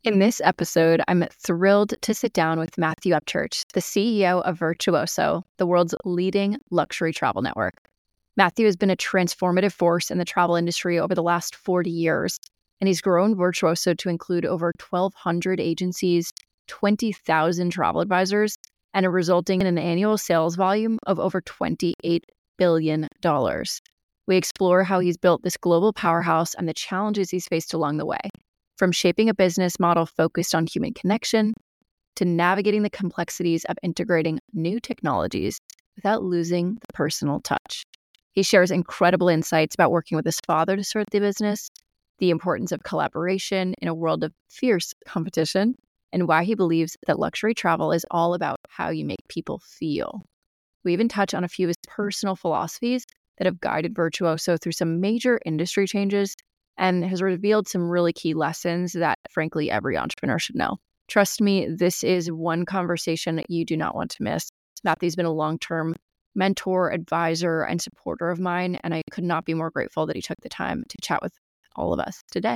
In this episode, I'm thrilled to sit down with Matthew Upchurch, the CEO of Virtuoso, the world's leading luxury travel network. Matthew has been a transformative force in the travel industry over the last 40 years, and he's grown Virtuoso to include over 1,200 agencies, 20,000 travel advisors, and a resulting in an annual sales volume of over $28 billion. We explore how he's built this global powerhouse and the challenges he's faced along the way, from shaping a business model focused on human connection to navigating the complexities of integrating new technologies without losing the personal touch. He shares incredible insights about working with his father to start the business, the importance of collaboration in a world of fierce competition, and why he believes that luxury travel is all about how you make people feel. We even touch on a few of his personal philosophies that have guided Virtuoso through some major industry changes and has revealed some really key lessons that, frankly, every entrepreneur should know. Trust me, this is one conversation that you do not want to miss. Matthew's been a long-term mentor, advisor, and supporter of mine, and I could not be more grateful that he took the time to chat with all of us today.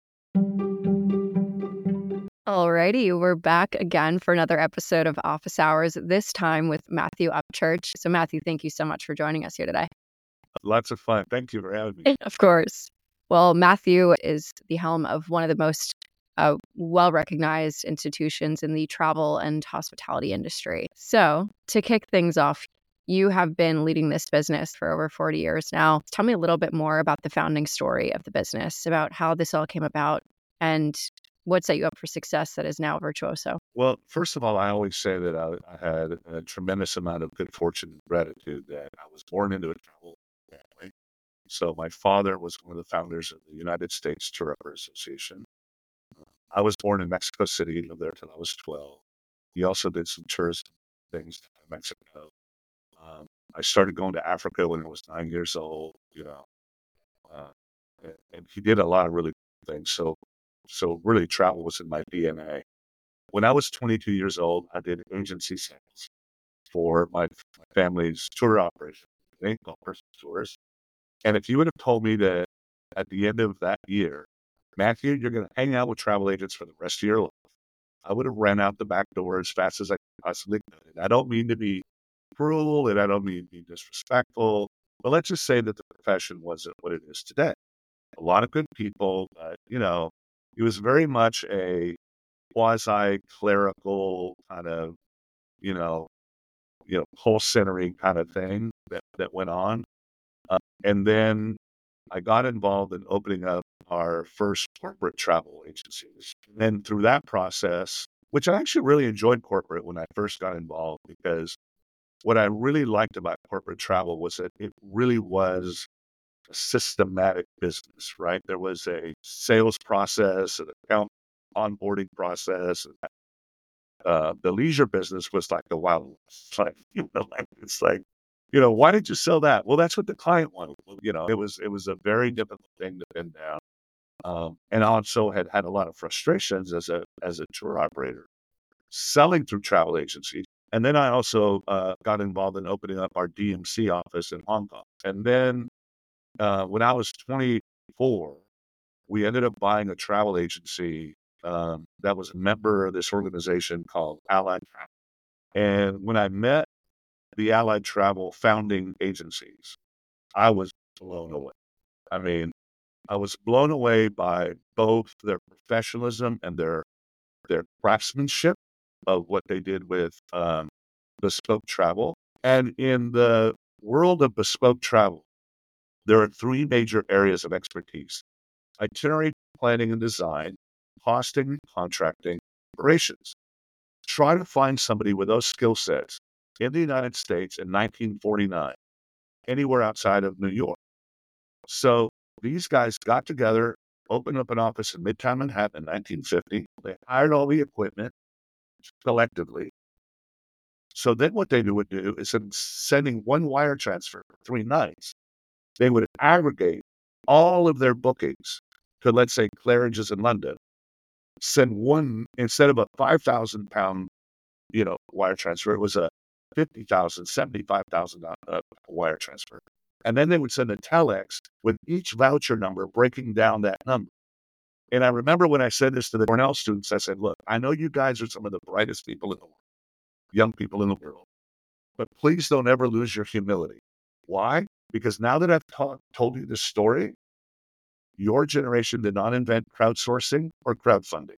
Alrighty, we're back again for another episode of Office Hours, this time with Matthew Upchurch. So Matthew, thank you so much for joining us here today. Lots of fun. Thank you for having me. Of course. Well, Matthew is the helm of one of the most well-recognized institutions in the travel and hospitality industry. So to kick things off, you have been leading this business for over 40 years now. Tell me a little bit more about the founding story of the business, about how this all came about and what set you up for success that is now Virtuoso. Well, first of all, I always say that I had a tremendous amount of good fortune and gratitude that I was born into a travel family. So my father was one of the founders of the United States Tour Operators Association. I was born in Mexico City, lived there till I was 12. He also did some tourism things in Mexico. I started going to Africa when I was 9 years old, and he did a lot of really good things. So really travel was in my DNA. When I was 22 years old, I did agency sales for my family's tour operation, called Personal Tours. And if you would have told me that at the end of that year, Matthew, you're going to hang out with travel agents for the rest of your life, I would have ran out the back door as fast as I possibly could. And I don't mean to be cruel, and I don't mean to be disrespectful, but let's just say that the profession wasn't what it is today. A lot of good people, but, it was very much a quasi-clerical kind of, whole centering kind of thing that went on. And then I got involved in opening up our first corporate travel agencies. And then through that process, which I actually really enjoyed corporate when I first got involved, because what I really liked about corporate travel was that it really was a systematic business, right? There was a sales process, an account onboarding process. The leisure business was like the wild west. It's like, why did you sell that? Well, that's what the client wanted. It was a very difficult thing to pin down. And also had a lot of frustrations as a tour operator selling through travel agencies. And then I also got involved in opening up our DMC office in Hong Kong. And then when I was 24, we ended up buying a travel agency that was a member of this organization called Allied Travel. And when I met the Allied Travel founding agencies, I was blown away. I mean, I was blown away by both their professionalism and their craftsmanship of what they did with bespoke travel. And in the world of bespoke travel, there are three major areas of expertise: itinerary planning and design, costing, contracting, operations. Try to find somebody with those skill sets in the United States in 1949, anywhere outside of New York. So these guys got together, opened up an office in Midtown Manhattan in 1950. They hired all the equipment collectively. So then what they would do is, in sending one wire transfer for 3 nights, they would aggregate all of their bookings to, let's say, Claridge's in London, send one, instead of a 5,000 pound, wire transfer, it was a 50,000, 75,000 wire transfer. And then they would send a telex with each voucher number breaking down that number. And I remember when I said this to the Cornell students, I said, look, I know you guys are some of the brightest people in the world, young people in the world, but please don't ever lose your humility. Why? Because now that I've told you this story, your generation did not invent crowdsourcing or crowdfunding.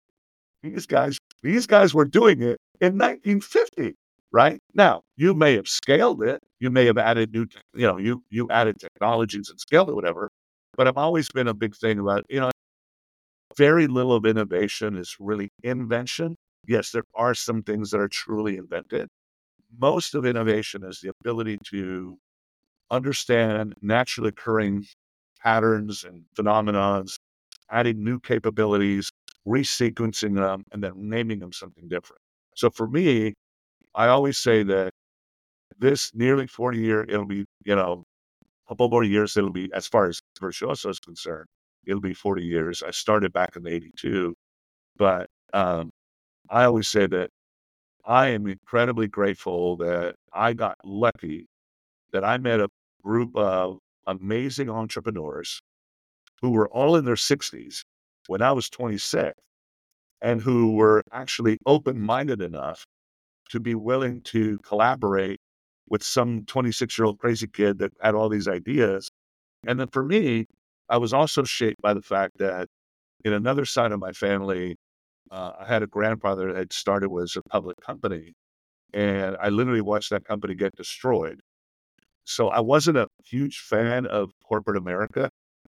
These guys were doing it in 1950, right? Now, you may have scaled it. You may have added you added technologies and scaled it, whatever. But I've always been a big thing about, very little of innovation is really invention. Yes, there are some things that are truly invented. Most of innovation is the ability to understand naturally occurring patterns and phenomena, adding new capabilities, resequencing them, and then naming them something different. So for me, I always say that this nearly 40-year, it'll be, a couple more years, it'll be, as far as Virtuoso is concerned, it'll be 40 years. I started back in '82, but I always say that I am incredibly grateful that I got lucky, that I met a group of amazing entrepreneurs who were all in their 60s when I was 26, and who were actually open-minded enough to be willing to collaborate with some 26-year-old crazy kid that had all these ideas. And then for me, I was also shaped by the fact that in another side of my family, I had a grandfather that had started was a public company, and I literally watched that company get destroyed. So I wasn't a huge fan of corporate America.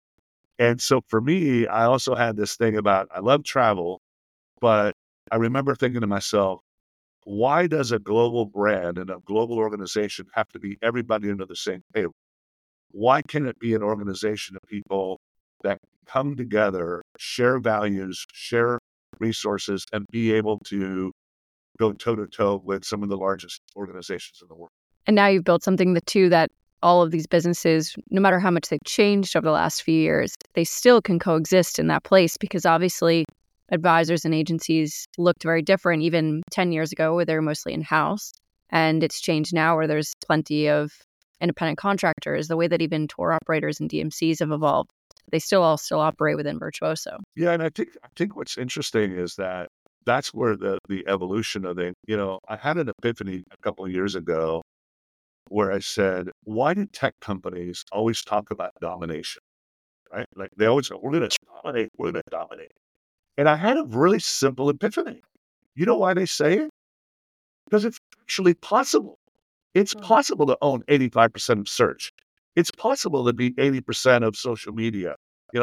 And so for me, I also had this thing about I love travel, but I remember thinking to myself, why does a global brand and a global organization have to be everybody under the same table? Why can't it be an organization of people that come together, share values, share resources, and be able to go toe to toe with some of the largest organizations in the world? And now you've built something that all of these businesses, no matter how much they've changed over the last few years, they still can coexist in that place, because obviously advisors and agencies looked very different even 10 years ago, where they were mostly in-house. And it's changed now where there's plenty of independent contractors, the way that even tour operators and DMCs have evolved. They still operate within Virtuoso. Yeah, and I think what's interesting is that that's where the evolution of I had an epiphany a couple of years ago where I said, why do tech companies always talk about domination, right? Like they always go, we're going to dominate. And I had a really simple epiphany. You know why they say it? Because it's actually possible. It's possible to own 85% of search. It's possible to be 80% of social media,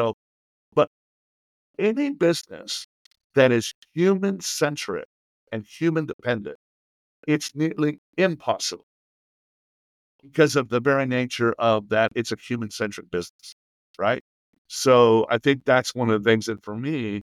but any business that is human centric and human dependent, it's nearly impossible because of the very nature of that. It's a human centric business, right? So I think that's one of the things that for me,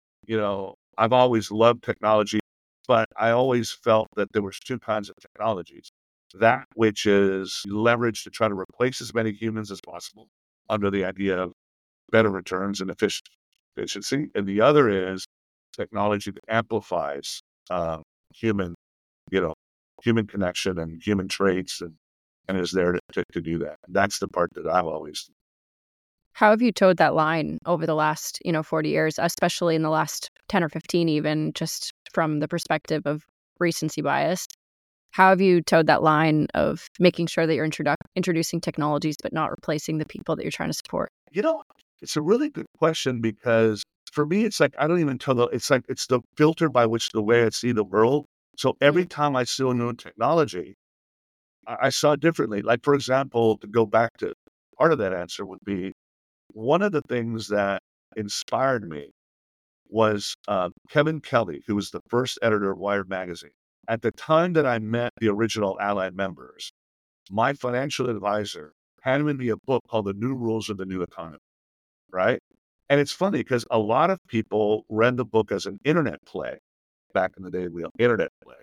I've always loved technology, but I always felt that there was two kinds of technologies. That which is leveraged to try to replace as many humans as possible under the idea of better returns and efficiency. And the other is technology that amplifies human, you know, human connection and human traits and is there to do that. And that's the part that I've always. How have you towed that line over the last, 40 years, especially in the last 10 or 15, even just from the perspective of recency bias? How have you towed that line of making sure that you're introducing technologies, but not replacing the people that you're trying to support? It's a really good question because for me, it's like, I don't even tell it's like, it's the filter by which the way I see the world. So every time I see a new technology, I saw it differently. Like, for example, to go back to part of that answer would be one of the things that inspired me was Kevin Kelly, who was the first editor of Wired magazine. At the time that I met the original Allied members, my financial advisor handed me a book called The New Rules of the New Economy, right? And it's funny because a lot of people read the book as an internet play back in the day, internet play.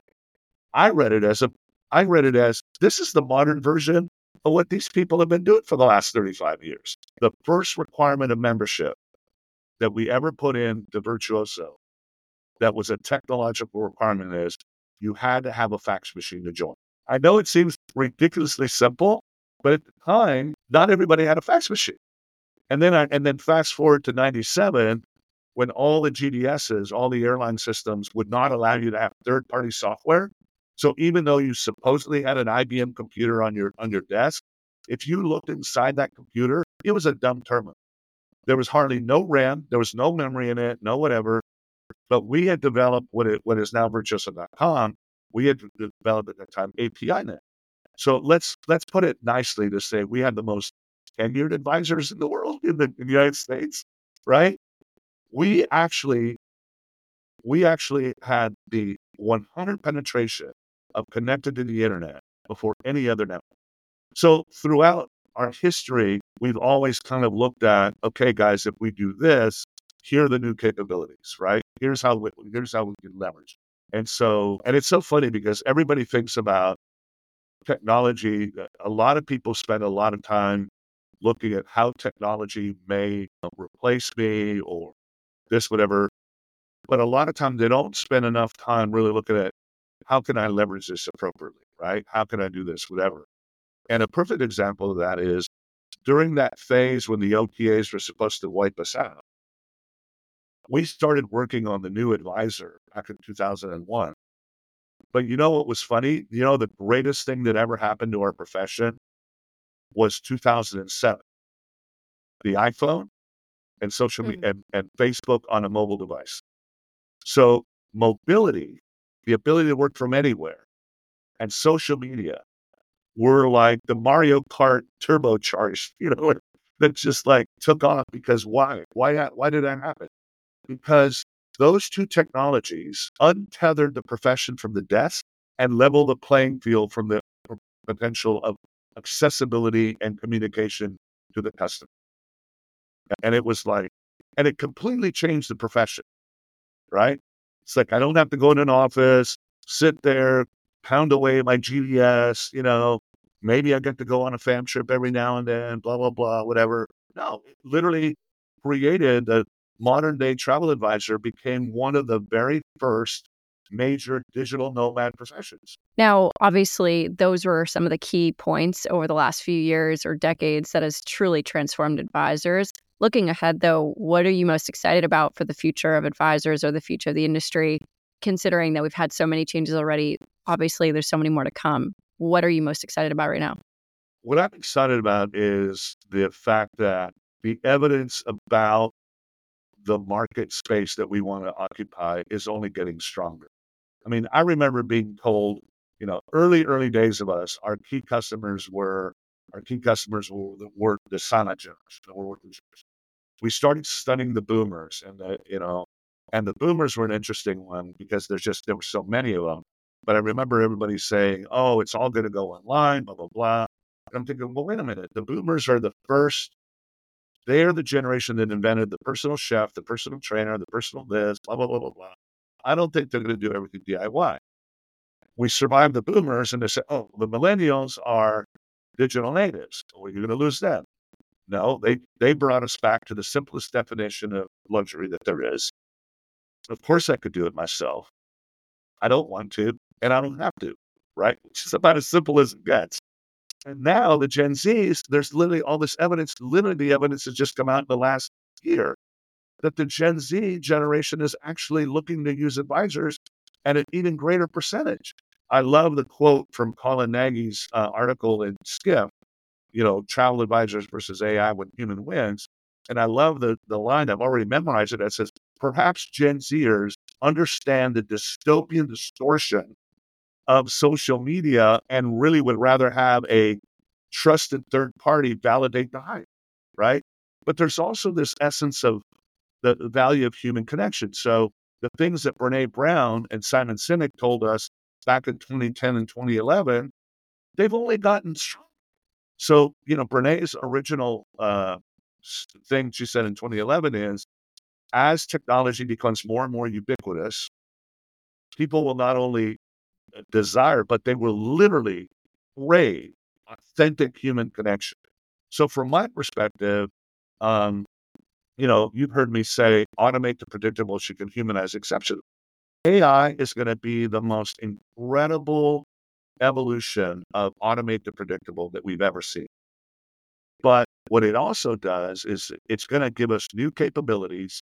I read it as this is the modern version of what these people have been doing for the last 35 years. The first requirement of membership that we ever put in to Virtuoso that was a technological requirement is you had to have a fax machine to join. I know it seems ridiculously simple, but at the time, not everybody had a fax machine. And then fast forward to 97, when all the GDSs, all the airline systems would not allow you to have third-party software. So even though you supposedly had an IBM computer on your desk, if you looked inside that computer, it was a dumb terminal. There was hardly no RAM, there was no memory in it, no whatever. But we had developed what is now Virtuoso.com. We had developed at that time API.NET. So let's put it nicely to say we had the most tenured advisors in the world in the United States, right? We actually had the 100 penetration of connected to the internet before any other network. So throughout our history, we've always kind of looked at, okay, guys, if we do this, here are the new capabilities, right? Here's how we can leverage. And it's so funny because everybody thinks about technology. A lot of people spend a lot of time looking at how technology may replace me or this, whatever. But a lot of times they don't spend enough time really looking at how can I leverage this appropriately, right? How can I do this, whatever. And a perfect example of that is during that phase when the OTAs were supposed to wipe us out, we started working on the new advisor back in 2001. But you know what was funny? You know, the greatest thing that ever happened to our profession was 2007, the iPhone and social media and Facebook on a mobile device. So mobility, the ability to work from anywhere, and social media were like the Mario Kart turbocharged, that just like took off because why? Why did that happen? Because those two technologies untethered the profession from the desk and leveled the playing field from the potential of accessibility and communication to the customer. And it was like, and it completely changed the profession, right? It's like, I don't have to go in an office, sit there, pound away my GDS, maybe I get to go on a fam trip every now and then, blah, blah, blah, whatever. No, it literally created the modern day travel advisor became one of the very first major digital nomad professions. Now, obviously, those were some of the key points over the last few years or decades that has truly transformed advisors. Looking ahead, though, what are you most excited about for the future of advisors or the future of the industry, considering that we've had so many changes already? Obviously, there's so many more to come. What are you most excited about right now? What I'm excited about is the fact that the evidence about the market space that we want to occupy is only getting stronger. I mean, I remember being told, early days of us, our key customers were the silent generation. We started studying the boomers and the boomers were an interesting one because there were so many of them. But I remember everybody saying, oh, it's all going to go online, blah, blah, blah. And I'm thinking, well, wait a minute. The boomers are they're the generation that invented the personal chef, the personal trainer, the personal this, blah, blah, blah, blah, blah. I don't think they're going to do everything DIY. We survived the boomers and they said, oh, the millennials are digital natives. Well, you're going to lose them. No, they brought us back to the simplest definition of luxury that there is. Of course, I could do it myself. I don't want to, and I don't have to, right? It's just about as simple as it gets. And now the Gen Zs, there's literally all this evidence. Literally, the evidence has just come out in the last year that the Gen Z generation is actually looking to use advisors at an even greater percentage. I love the quote from Colin Nagy's article in Skift, travel advisors versus AI when human wins. And I love the line, I've already memorized it, that says, perhaps Gen Zers understand the dystopian distortion of social media and really would rather have a trusted third party validate the hype, right? But there's also this essence of the value of human connection. So the things that Brene Brown and Simon Sinek told us back in 2010 and 2011, they've only gotten stronger. So, Brene's original thing she said in 2011 is, as technology becomes more and more ubiquitous, people will not only desire, but they will literally crave authentic human connection. So from my perspective, you've heard me say, automate the predictable, so you can humanize exception. AI is going to be the most incredible evolution of automate the predictable that we've ever seen. But what it also does is it's going to give us new capabilities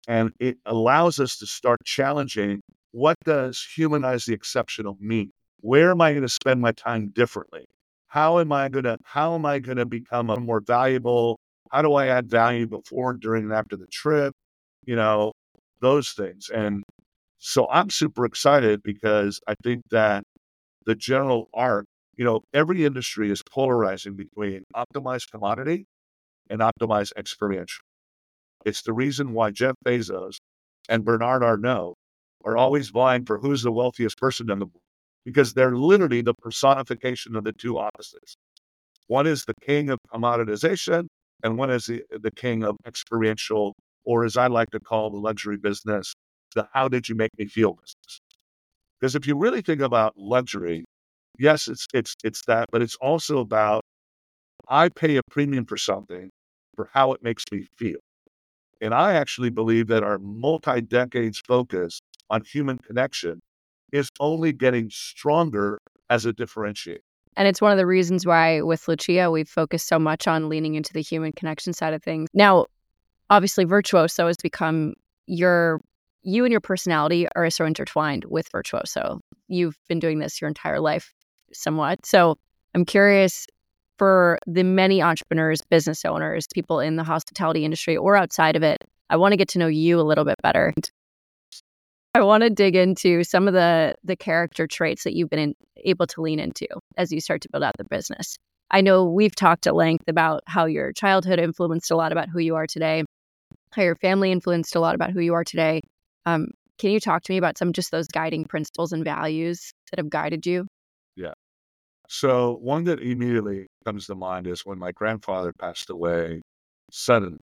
And it allows us to start challenging, what does humanize the exceptional mean? Where am I going to spend my time differently? How am I going to become a more valuable? How do I add value before, during, and after the trip? You know, those things. And so I'm super excited because I think that the general arc, every industry is polarizing between optimized commodity and optimized experiential. It's the reason why Jeff Bezos and Bernard Arnault are always vying for who's the wealthiest person in the world, because they're literally the personification of the two opposites. One is the king of commoditization, and one is the king of experiential, or as I like to call the luxury business, the how did you make me feel business. Because if you really think about luxury, yes, it's that, but it's also about, I pay a premium for something for how it makes me feel. And I actually believe that our multi-decades focus on human connection is only getting stronger as a differentiator. And it's one of the reasons why with Lucia, we've focused so much on leaning into the human connection side of things. Now, obviously, Virtuoso has become you and your personality are so intertwined with Virtuoso. You've been doing this your entire life somewhat. So I'm curious, for the many entrepreneurs, business owners, people in the hospitality industry or outside of it, I want to get to know you a little bit better. I want to dig into some of the character traits that you've been able to lean into as you start to build out the business. I know we've talked at length about how your childhood influenced a lot about who you are today, how your family influenced a lot about who you are today. Can you talk to me about some just those guiding principles and values that have guided you? Yeah. So one that immediately comes to mind is when my grandfather passed away suddenly.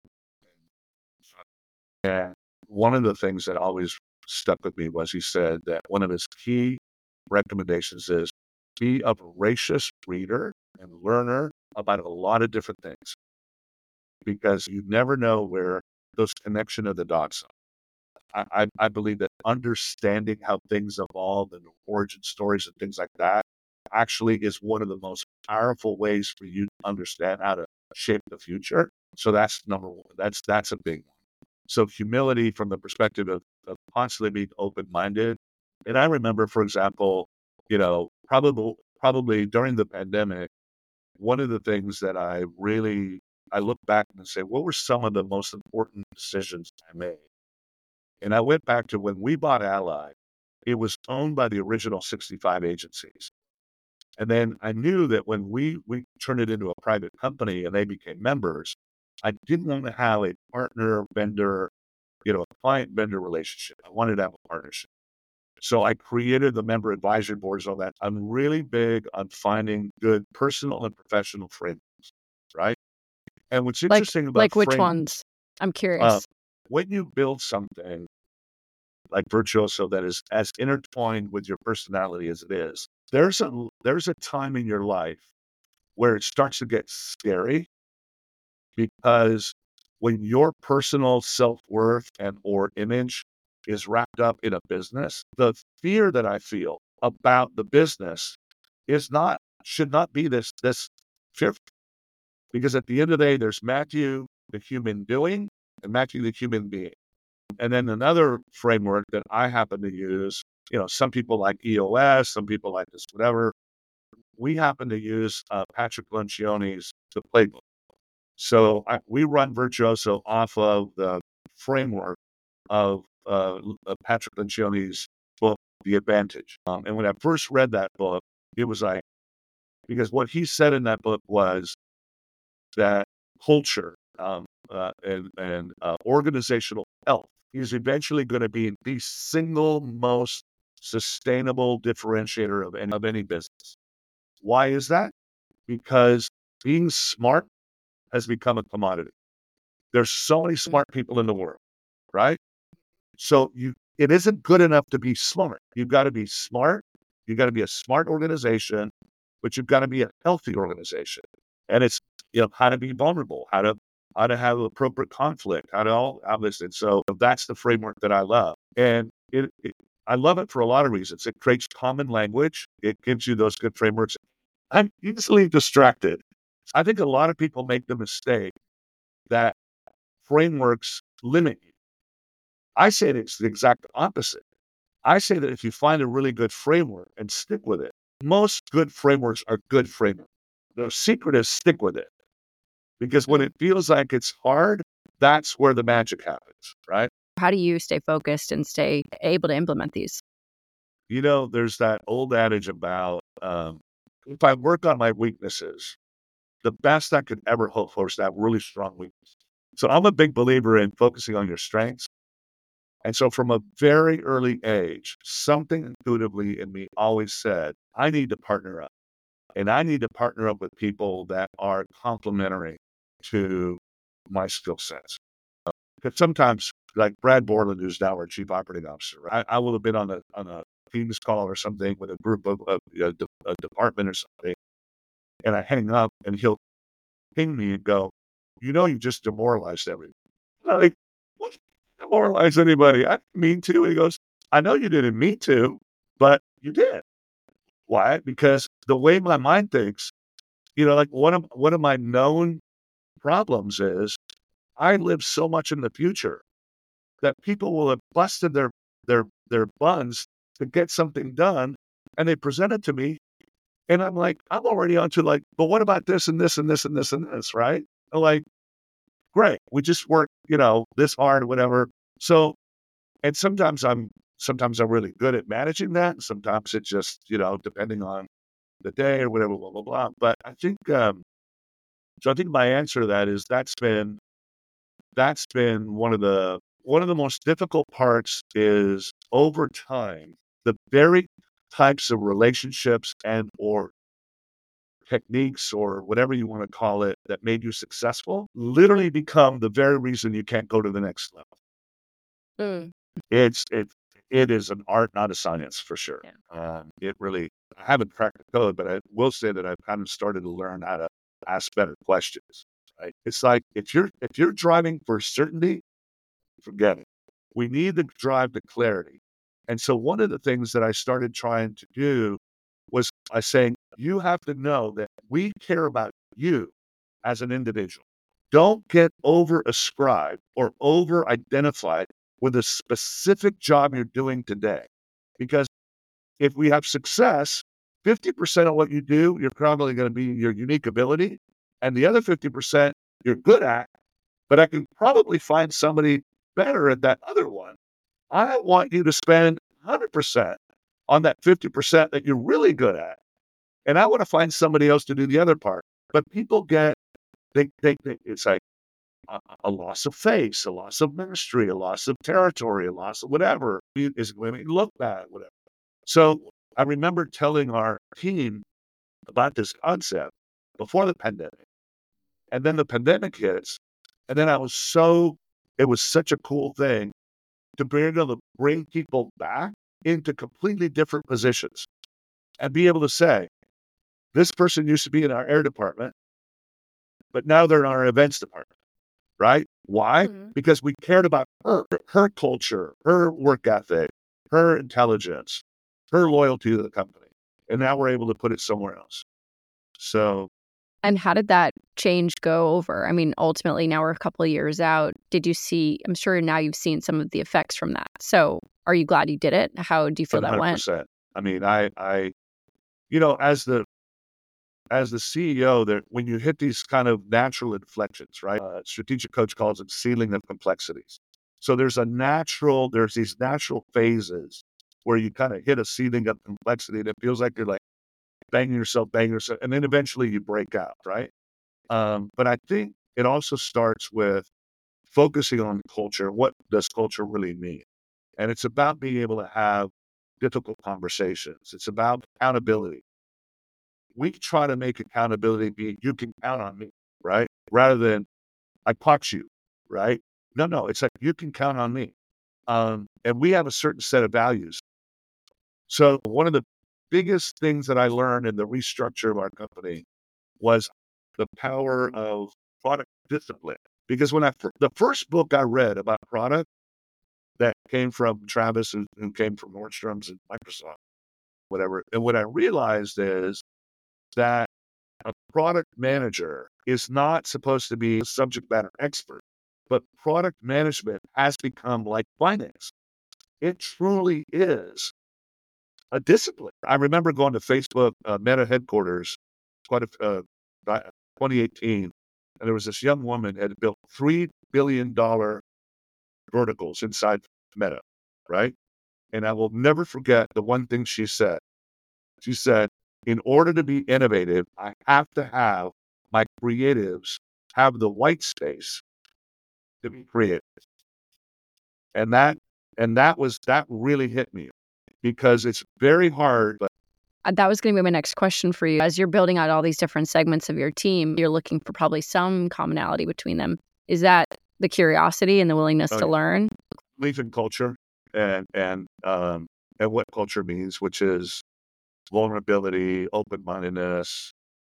And one of the things that always stuck with me was, he said that one of his key recommendations is, be a voracious reader and learner about a lot of different things, because you never know where those connection of the dots are. I believe that understanding how things evolve and origin stories and things like that actually is one of the most powerful ways for you to understand how to shape the future. So that's number one. That's a big one. So humility from the perspective of constantly being open-minded. And I remember, for example, probably during the pandemic, one of the things that I look back and say, what were some of the most important decisions I made? And I went back to when we bought Ally. It was owned by the original 65 agencies. And then I knew that when we turned it into a private company and they became members, I didn't want to have a partner vendor, a client vendor relationship. I wanted to have a partnership. So I created the member advisory boards on that. I'm really big on finding good personal and professional frameworks, right? And what's interesting about Like which frameworks, ones? I'm curious. when you build something like Virtuoso that is as intertwined with your personality as it is, there's a time in your life where it starts to get scary, because when your personal self-worth and or image is wrapped up in a business, the fear that I feel about the business should not be this fear, because at the end of the day, there's Matthew, the human doing, and Matthew, the human being. And then another framework that I happen to use, some people like EOS, some people like this, whatever. We happen to use Patrick Lencioni's The Playbook. So we run Virtuoso off of the framework of Patrick Lencioni's book, The Advantage. And when I first read that book, it was like, because what he said in that book was that culture and organizational health is eventually going to be the single most sustainable differentiator of any business. Why is that? Because being smart has become a commodity. There's so many smart people in the world, right? So it isn't good enough to be smart. You've got to be smart. You've got to be a smart organization, but you've got to be a healthy organization. And it's, how to be vulnerable, how to have appropriate conflict, how to all have this. And so that's the framework that I love. And I love it for a lot of reasons. It creates common language. It gives you those good frameworks. I'm easily distracted. I think a lot of people make the mistake that frameworks limit you. I say it's the exact opposite. I say that if you find a really good framework and stick with it, most good frameworks are good frameworks. The secret is stick with it. Because when Mm. it feels like it's hard, that's where the magic happens, right? How do you stay focused and stay able to implement these? There's that old adage about if I work on my weaknesses, the best I could ever hope for is to have really strong weaknesses. So I'm a big believer in focusing on your strengths. And so from a very early age, something intuitively in me always said, I need to partner up. And I need to partner up with people that are complementary to my skill sets. Because sometimes, like Brad Borland, who's now our chief operating officer, right? I will have been on a Teams call or something with a group of a department or something, and I hang up, and he'll ping me and go, you just demoralized everybody. I'm like, what? Demoralize anybody? I didn't mean to. And he goes, I know you didn't mean to, but you did. Why? Because the way my mind thinks, like one of my known problems is I live so much in the future that people will have busted their buns to get something done, and they present it to me, and I'm like, I'm already onto like, but what about this and this and this and this and this, right? I'm like, great, we just worked, this hard, whatever. So, and sometimes I'm really good at managing that, and sometimes it's just, depending on the day or whatever, blah blah blah. But I think, so I think my answer to that is that's been one of the most difficult parts is over time, the very types of relationships and or techniques or whatever you want to call it that made you successful literally become the very reason you can't go to the next level. Mm. It is an art, not a science for sure. Yeah. It really, I haven't cracked the code, but I will say that I've kind of started to learn how to ask better questions. Right? It's like if you're driving for certainty, forget it. We need to drive to clarity. And so one of the things that I started trying to do was I saying, you have to know that we care about you as an individual. Don't get over ascribed or over identified with a specific job you're doing today. Because if we have success, 50% of what you do, you're probably going to be your unique ability. And the other 50% you're good at, but I can probably find somebody better at that other one. I want you to spend 100% on that 50% that you're really good at. And I want to find somebody else to do the other part. But people they it's like a loss of face, a loss of mastery, a loss of territory, a loss of whatever. Is women look bad, whatever. So I remember telling our team about this concept before the pandemic. And then the pandemic hits. And then it was such a cool thing to be able to bring people back into completely different positions and be able to say, this person used to be in our air department, but now they're in our events department, right? Why? Mhm. Because we cared about her culture, her work ethic, her intelligence, her loyalty to the company. And now we're able to put it somewhere else. So And how did that change go over? I mean, ultimately, now we're a couple of years out. Did you see? I'm sure now you've seen some of the effects from that. So, are you glad you did it? How do you feel that went? 100%. I mean, as the CEO, that when you hit these kind of natural inflections, right? Strategic coach calls it ceiling of complexities. So there's these natural phases where you kind of hit a ceiling of complexity and it feels like you're like banging yourself, and then eventually you break out, right? But I think it also starts with focusing on culture. What does culture really mean? And it's about being able to have difficult conversations. It's about accountability. We try to make accountability be you can count on me, right? Rather than I caught you, right? No, it's like you can count on me. And we have a certain set of values. So one of the biggest things that I learned in the restructure of our company was the power of product discipline. Because the first book I read about product that came from Travis, who came from Nordstrom's and Microsoft, whatever, and what I realized is that a product manager is not supposed to be a subject matter expert. but product management has become like finance. It truly is a discipline. I remember going to Facebook Meta headquarters, by 2018, and there was this young woman had built $3 billion verticals inside Meta, right? And I will never forget the one thing she said. She said, in order to be innovative, I have to have my creatives have the white space to be creative. And that really hit me because it's very hard. But That was going to be my next question for you. As you're building out all these different segments of your team, you're looking for probably some commonality between them. Is that the curiosity and the willingness to learn? Belief in culture and what culture means, which is vulnerability, open-mindedness,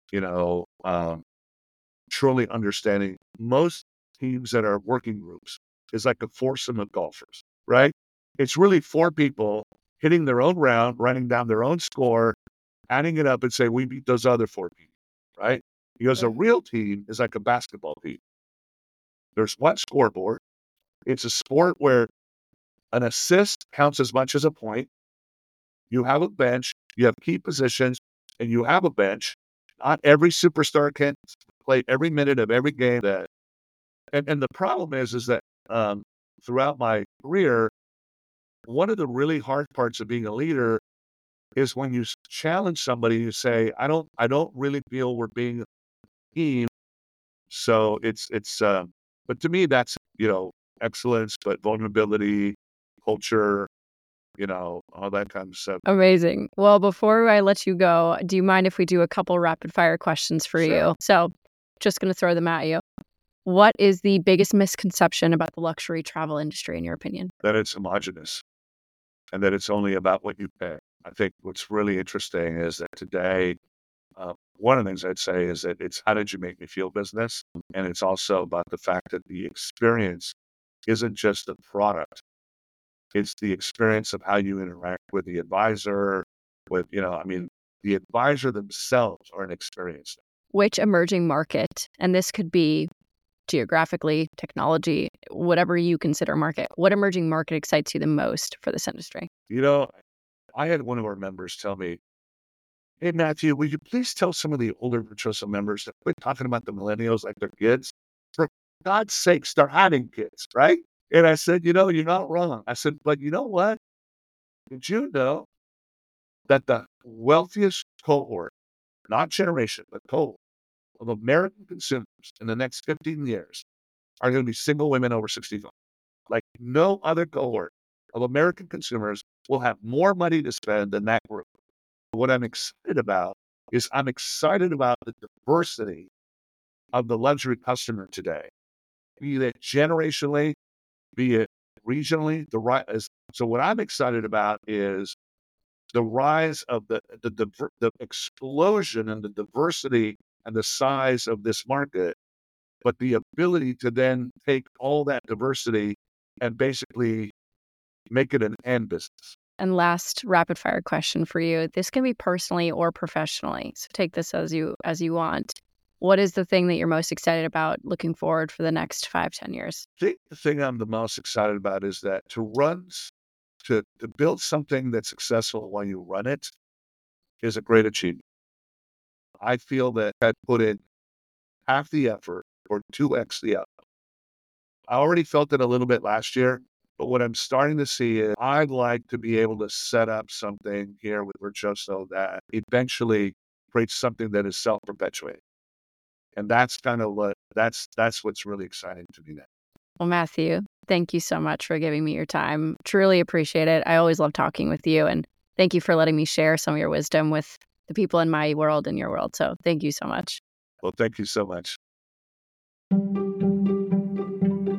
truly understanding. Most teams that are working groups is like a foursome of golfers, right? It's really four people hitting their own round, writing down their own score, adding it up and say, we beat those other four people, right? Because a real team is like a basketball team. There's one scoreboard. It's a sport where an assist counts as much as a point. You have a bench, you have key positions, and you have a bench. Not every superstar can play every minute of every game. And the problem is that throughout my career, one of the really hard parts of being a leader is when you challenge somebody, you say, I don't really feel we're being a team. So but to me, that's, excellence, but vulnerability, culture, all that kind of stuff. Amazing. Well, before I let you go, do you mind if we do a couple rapid fire questions for you? So just going to throw them at you. What is the biggest misconception about the luxury travel industry, in your opinion? That it's homogenous and that it's only about what you pay. I think what's really interesting is that today, one of the things I'd say is that it's how did you make me feel business? And it's also about the fact that the experience isn't just the product. It's the experience of how you interact with the advisor, the advisor themselves are an experience. Which emerging market, and this could be geographically, technology, whatever you consider market, what emerging market excites you the most for this industry? I had one of our members tell me, hey, Matthew, would you please tell some of the older Virtuoso members to quit talking about the millennials like they're kids? For God's sakes, they're having kids, right? And I said, you're not wrong. I said, but you know what? Did you know that the wealthiest cohort, not generation, but cohort of American consumers in the next 15 years are going to be single women over 65? Like no other cohort of American consumers will have more money to spend than that group. What I'm excited about is I'm excited about the diversity of the luxury customer today, be it generationally, be it regionally. So what I'm excited about is the rise of the explosion and the diversity and the size of this market, but the ability to then take all that diversity and basically make it an end business. And last rapid fire question for you. This can be personally or professionally. So take this as you want. What is the thing that you're most excited about looking forward for the next 5-10 years? I think the thing I'm the most excited about is that to build something that's successful while you run it is a great achievement. I feel that I put in half the effort or 2x the effort. I already felt it a little bit last year, but what I'm starting to see is I'd like to be able to set up something here with Virtuoso that eventually creates something that is self-perpetuating. And that's kind of that's what's really exciting to me now. Well, Matthew, thank you so much for giving me your time. Truly appreciate it. I always love talking with you. And thank you for letting me share some of your wisdom with the people in my world and your world. So thank you so much. Well, thank you so much.